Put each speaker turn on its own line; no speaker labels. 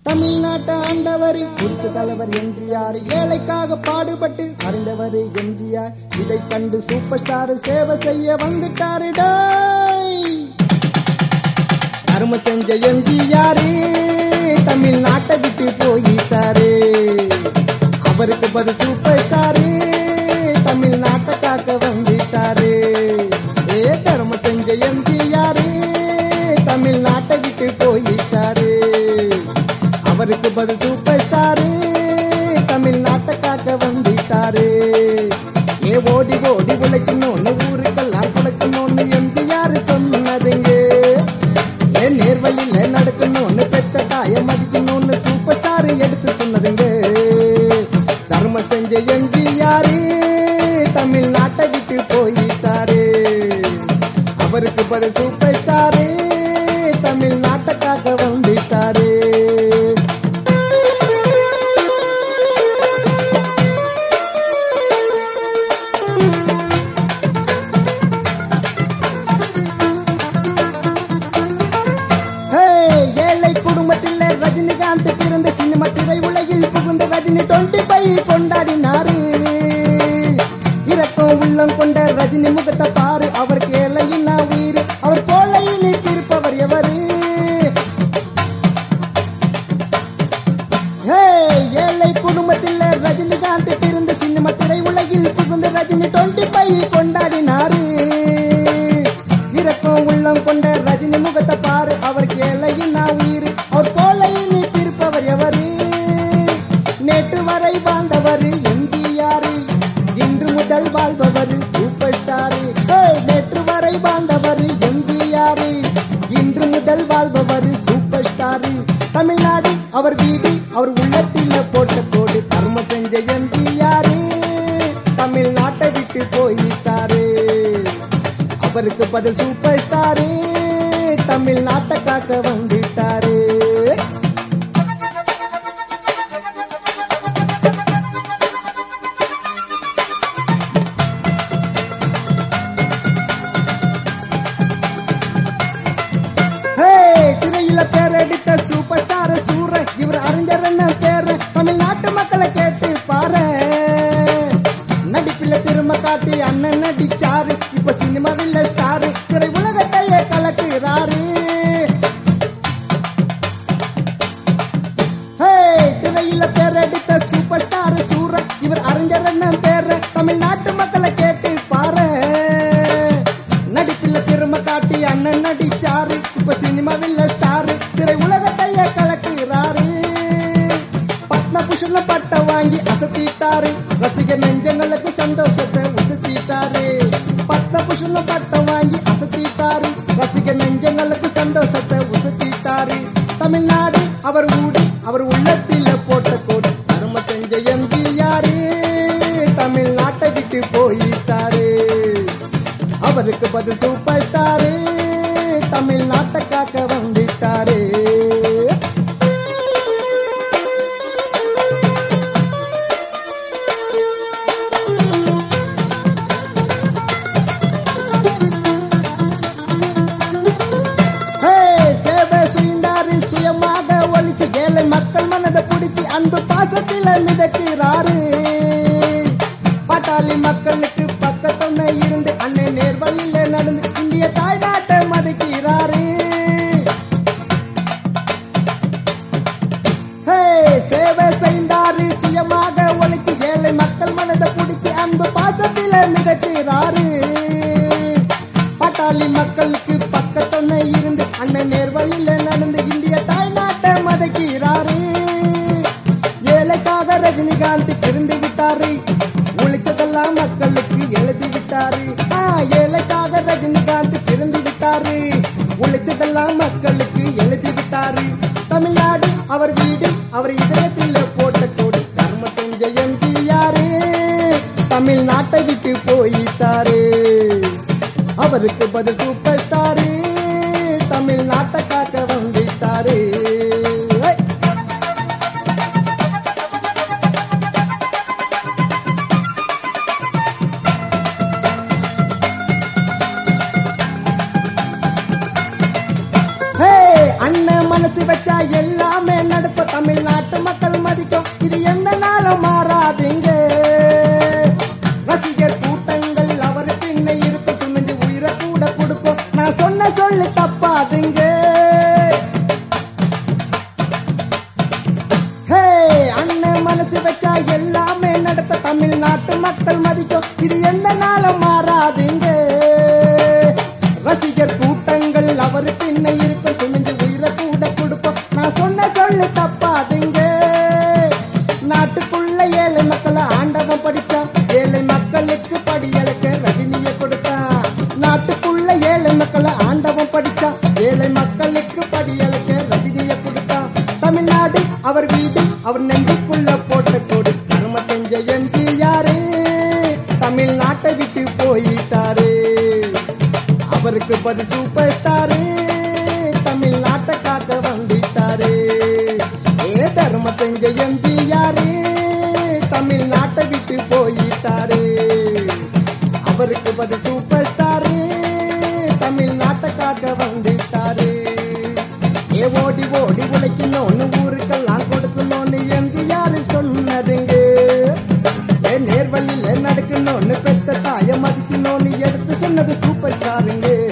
தமிழ்நாட்டை ஆண்டவர் புரிச்ச தலைவர் எம்ஜிஆர், ஏழைக்காக பாடுபட்டு அறிந்தவர் எம்ஜிஆர். இதை கண்டு சூப்பர் ஸ்டார் சேவை செய்ய வந்துட்டாரு. தர்ம செஞ்ச எம்ஜிஆர் தமிழ்நாட்டை விட்டு போயிட்டாரு. அவருக்கு பதில் சூப்பர் ஸ்டார் தமிழ்நாட்டை காக்க வந்துட்டாரு. தர்ம செஞ்ச எம்ஜிஆர் தமிழ்நாட்டை விட்டு போயிட்டாரு. அவருக்கு பதில் சூப்பர் ஸ்டார் தமிழ்நாட்டை காக்க வந்துட்டாரு. ஓடி ஓடி உழைக்கணும்னு ஊருக்கெல்லாம் குலைக்கணும்னு எம்ஜிஆர் சொன்னதுங்க. நேர்வழியில நடக்கணும்னு பெத்த தாய மதிக்கணும்னு சூப்பர் ஸ்டார் எடுத்து சொன்னதுங்க. தர்மம் செஞ்ச எம்ஜிஆர் தமிழ்நாட்டை விட்டு போயிட்டாரு. அவருக்கு பதில் சூப்பர் ஸ்டார் தமிழ்நாட்டை காக்க வந்துட்டாரு. ரஜினிகாந்த் பிறந்த சினிமா திரை உலகில் புகுந்த ரஜினி 25 கொண்டாடினாரு. இரக்கம் உள்ளம் கொண்ட ரஜினி முகத்தை பாரு, அவர் கேளையின் உயிர், அவர் போலையினை தீர்ப்பவர் எவரு? ஏழை குடும்பத்தில் ரஜினிகாந்த் பிறந்த சினிமா திரை உலகில் புகுந்த ரஜினி 25 கொண்டாடினாரு. இரக்கம் உள்ளம் கொண்ட ரஜினி முகத்தை பாரு, அவர் கேளையின் உயிர், அவர் போலையினை தீர்ப்பவர் எவரு? நேற்று வரை வாழ்ந்தவர் எம்ஜிஆர், இன்று முதல் வாழ்பவர் சூப்பர் ஸ்டார். நேற்று வரை வாழ்ந்தவர் எம்ஜிஆர், இன்று முதல் வாழ்பவர் சூப்பர் ஸ்டார். தமிழ்நாடு அவர் வீடு, அவர் உள்ளத்தில் போட்ட கோடு. தர்மம் செஞ்ச எம்ஜிஆர் தமிழ்நாட்டை விட்டு போயிட்டாரு. அவருக்கு பதில் சூப்பர் ஸ்டார் தமிழ்நாட்டை காக்க வந்துட்டாரு. திரையில பேரடித்த சூப்பர் ஸ்டார் சூர, இவர் அறிஞர் என்ன பேரு? தமிழ்நாட்டு மக்களை கேட்டு பாரு. நடிப்பில திரும்ப காட்டி அண்ணன் நடிச்சாரு, இப்ப சினிமாவில் ஸ்டார், திரை உலகத்தையே கலக்குறாரு. திரையில பேரடித்த சூப்பர் ஸ்டார் சூர, இவர் அறிஞர் என்ன பேரு? தமிழ்நாட்டு மக்களை கேட்டு பாரு. நடிப்பில திரும்ப காட்டி அண்ணன் நடிச்சாரு, இப்ப சினிமாவில் ஸ்டார், திரை உலகத்தையே கலக்குறாரு. பத்மபூஷண பட்டம் வாங்கி அசத்திட்டாரு, ரசிகர் நெஞ்சங்களுக்கு சந்தோஷத்தை உசத்திட்டாரு. பத்மபூஷண பட்டம் வாங்கி அசத்திட்டாரு, ரசிகர் நெஞ்சங்களுக்கு சந்தோஷத்தை உசத்திட்டாரு. தமிழ்நாடு அவர் ஊடி, அவர் உள்ளத்தில் போட்ட கோடு. தர்ம செஞ்ச எம்ஜிஆர் தமிழ்நாட்டை விட்டு போயிட்டாரு. அவருக்கு பதில் சூப்பர் ஸ்டார் தமிழ்நாட்டை காக்க வந்துட்டாரு. சேவை சுயந்தாரு, சுயமாக ஒழிச்சு ஏழை மக்கள் மனதை பிடிச்சி அன்பு பாசத்தில் மிதக்கிறாரு. பாட்டாளி மக்களுக்கு பக்கத்தொன்னை இருந்து அண்ணன் நேர்வழியில் நடந்து இந்திய தாய்நாட்டை மதிக்கிறாரு. சேவை செய்தாரு, சுயமாக ஒழிச்சு ஏழை மக்கள் மனதை பிடிச்சி அன்பு பாசத்தில் மிதக்கிறாரு. பாட்டாளி மக்களுக்கு பக்கத்தொன்னை இருந்து அண்ணன் நேர்வழியில் நடந்து இந்திய தாய்நாட்டை மதிக்கிறாரு. ஏழைக்காக ரஜினிகாந்த் பிறந்து விட்டாரு, உழைச்சதெல்லாம் மக்களுக்கு எழுதி விட்டாரு. ஏழைக்காக ரஜினிகாந்த் பிறந்து விட்டாரு, உழைச்சதெல்லாம் மக்களுக்கு எழுதி விட்டாரு. தமிழ்நாடு அவர் வீடு, அவர் இதயத்தில் போட்ட கோடு. தர்ம செஞ்ச எம்ஜிஆர் தமிழ்நாட்டை விட்டு போயிட்டாரு. அவருக்கு பதில் சூப்பர் ஸ்டார் தமிழ்நாட்டை காக்க வந்துட்டாரு. அண்ணன் மனசு வச்சா எல்லாமே நடக்கும். காலம் மாறாதுங்க. ரசிகர் கூட்டங்கள் அவர் பின்ன இருக்கும், துணிஞ்சு உயிரை கூட கொடுப்போம். நான் சொன்ன சொல்லு தப்பாதுங்க. நாட்டுக்குள்ள ஏழை மக்களை ஆண்டவன் படிச்சான், ஏழை மக்களுக்கு படியலுக்கு ரஜினியை கொடுத்தான். நாட்டுக்குள்ள ஏழை மக்களை ஆண்டவன் படிச்சான், ஏழை மக்களுக்கு படியலுக்கு ரஜினியை கொடுத்தான். தமிழ்நாடு அவர் வீடு, அவர் நெஞ்சுக்குள்ள போட்ட கோடு. கர்ம செஞ்ச எம்ஜிஆர் தமிழ்நாட்டை விட்டு போயிட்டாரு. அவருக்கு பதில் சூப்பர் ஸ்டாரு, தமிழ்நாட்டை காக்க வந்துட்டாரு. தர்ம செஞ்ச எம்ஜிஆர் தமிழ்நாட்டை விட்டு போயிட்டாரு. அவருக்கு பதில் சூப்பர் ஸ்டாரு, தமிழ்நாட்டை காக்க வந்துட்டாரு. ஓடி ஓடி உழைக்கணும்னு ஊருக்கெல்லாம் கொடுக்கணும்னு எம்ஜிஆர் சொன்னதுங்க. நேர்வழியில நடக்கணும்னு பெத்த தாய மதிக்கணும்னு எடுத்து சொன்னது சூப்பர் ஸ்டாருங்க.